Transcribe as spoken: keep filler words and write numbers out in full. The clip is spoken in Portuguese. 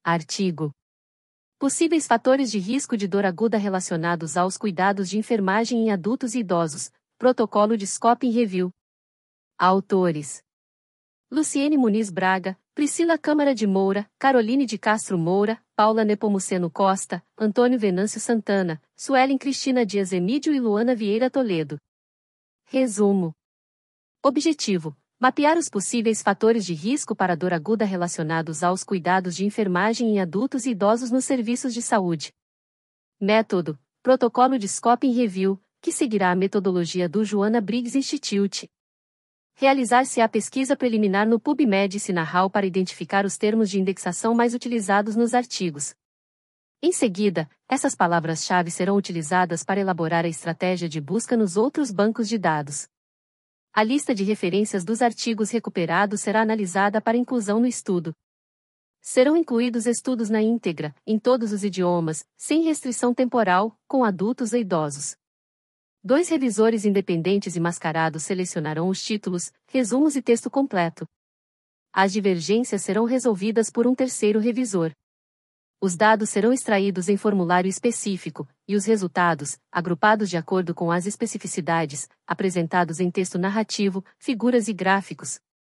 Artigo. Possíveis fatores de risco de dor aguda relacionados aos cuidados de enfermagem em adultos e idosos. Protocolo de Scoping Review. Autores: Luciene Muniz Braga, Priscila Câmara de Moura, Caroline de Castro Moura, Paula Nepomuceno Costa, Antônio Venâncio Santana, Suelen Cristina Dias Emídio e Luana Vieira Toledo. Resumo. Objetivo: mapear os possíveis fatores de risco para dor aguda relacionados aos cuidados de enfermagem em adultos e idosos nos serviços de saúde. Método: Protocolo de Scoping Review, que seguirá a metodologia do Joanna Briggs Institute. Realizar-se-á pesquisa preliminar no PubMed e Sinarral para identificar os termos de indexação mais utilizados nos artigos. Em seguida, essas palavras-chave serão utilizadas para elaborar a estratégia de busca nos outros bancos de dados. A lista de referências dos artigos recuperados será analisada para inclusão no estudo. Serão incluídos estudos na íntegra, em todos os idiomas, sem restrição temporal, com adultos e idosos. Dois revisores independentes e mascarados selecionarão os títulos, resumos e texto completo. As divergências serão resolvidas por um terceiro revisor. Os dados serão extraídos em formulário específico, e os resultados, agrupados de acordo com as especificidades, apresentados em texto narrativo, figuras e gráficos,